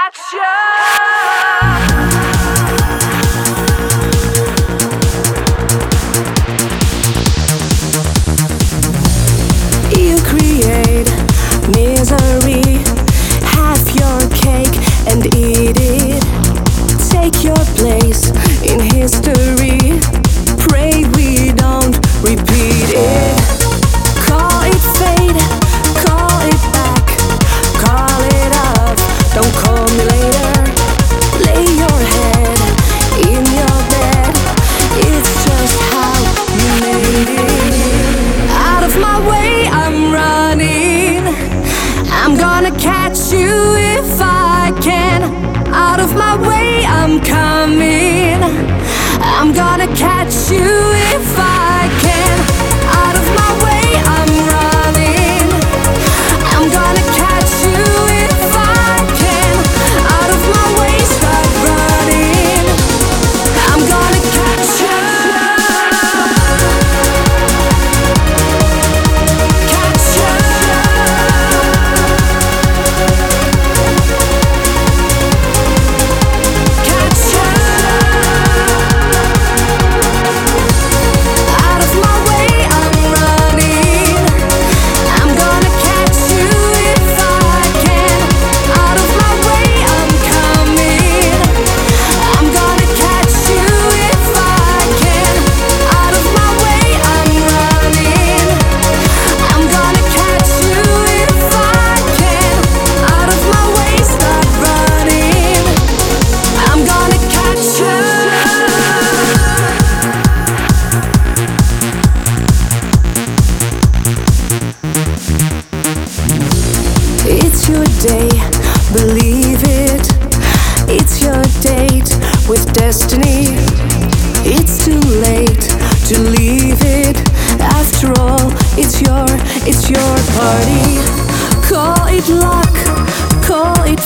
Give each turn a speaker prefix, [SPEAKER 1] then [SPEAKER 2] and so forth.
[SPEAKER 1] catch you.
[SPEAKER 2] You create misery. Have your cake and eat it. Take your place in history. Pray we don't repeat it. Call it fate, call it back, call it off. Don't call me later. Lay your head in your bed. It's just how you made it. Out of my way, I'm running. I'm gonna catch you if I can. Out of my way, I'm coming. I'm gonna catch you if I can. Out of my way, I'm running. I'm gonna catch you if I can. Out of my way, start running. I'm gonna catch you. Catch you. Catch you. Out of my way, I'm running. I'm gonna catch you if I can. Out of my way, I'm coming. I'm gonna catch you if I can. Out of my way, I'm running. I'm gonna catch you if I can. Out of my way, start running. I'm gonna catch you. It's your day, believe it. It's your date with destiny. It's too late to leave it. After all, it's your party. Call it luck, call it